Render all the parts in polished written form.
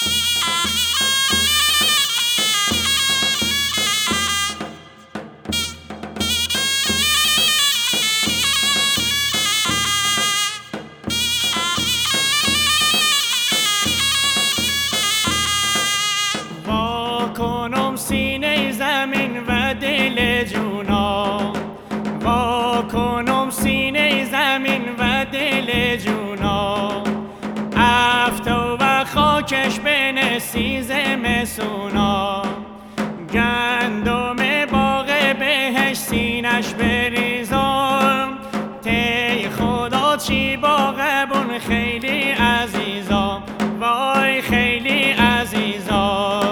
کنم سینه زمین و دل جونا، وا کنم سینه زمین و دل جونا، افتا و خاکش بنسی زمستونا، گندم باغ بهش سینش بریزم، تی خدا چی باغبون خیلی عزیزا، وای خیلی عزیزا.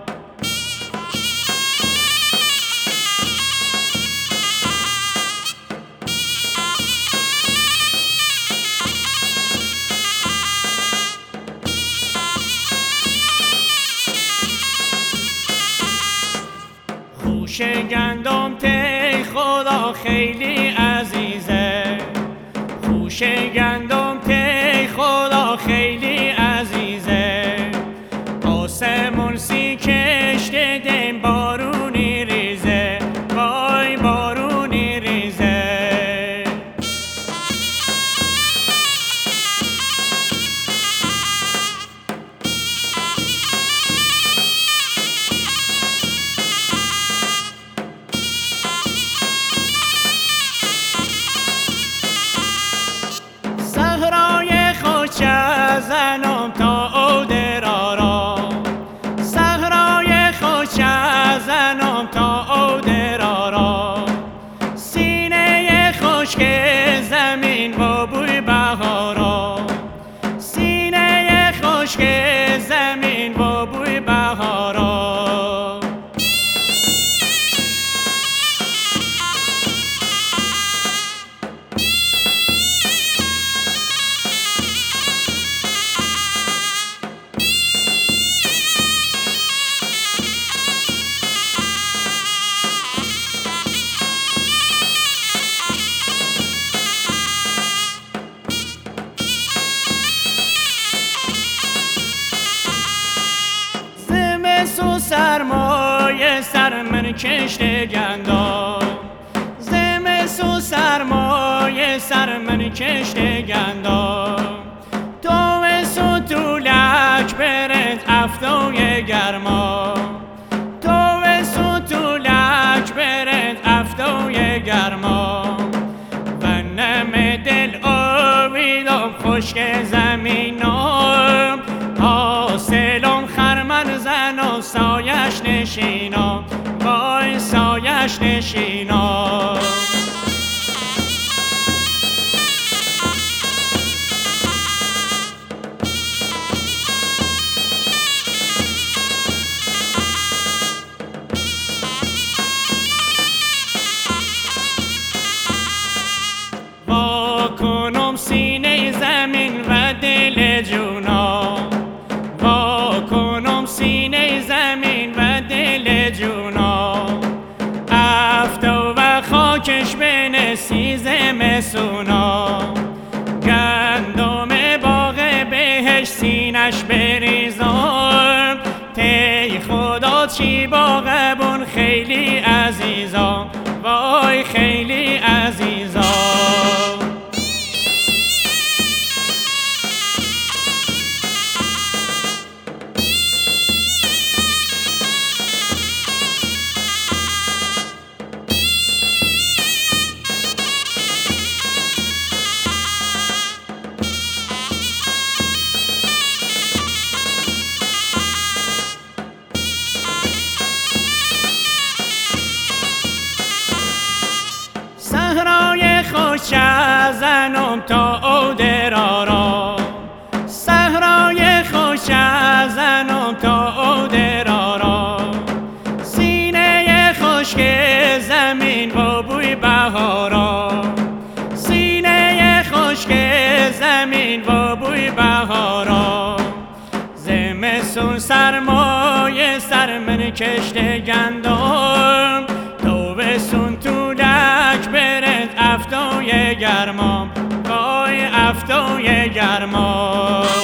خوش گندم تی خدا خیلی عزیزه، خوش گندم تی خدا خیلی عزیزه، آسمون سی کشته دیم بارونی ریزه، وای بارونی ریزه. زنم تا او درارا، صحرای خوش زنم تا او درارا، سینه خشک زمین و بوی بهارا، سینه خشک زمین و بوی بهارا. زمستون سرمایه سر من کشته گندم، زمستون سرمایه سر من کشته گندم، تابستون طولک برد افتای گرما، تابستون طولک برد افتای گرما، و نم دل آویدم خشک زمینم، حاصلم خرمن زن و سایش نشینم، وای سایش نشینم. وا کنم سینه زمین و دل جونا، وا کنم سینه زمین و دل جونا، افتا و خاکش بنسی زمستونا، گندم باغ بهش سینش بریزم، تی خدا چی باغبون خیلی عزیزا، وای خیلی عزیزا. صحرای خوش زنم تا او درارا، صحرای خوش زنم تا او درارا، سینه خشک زمین و بوی بهارا، سینه خشک زمین و بوی بهارا. زمستون سرمایه سر من کشته گندم، تابستون طولک برد افتای گرما، وای افتای گرما.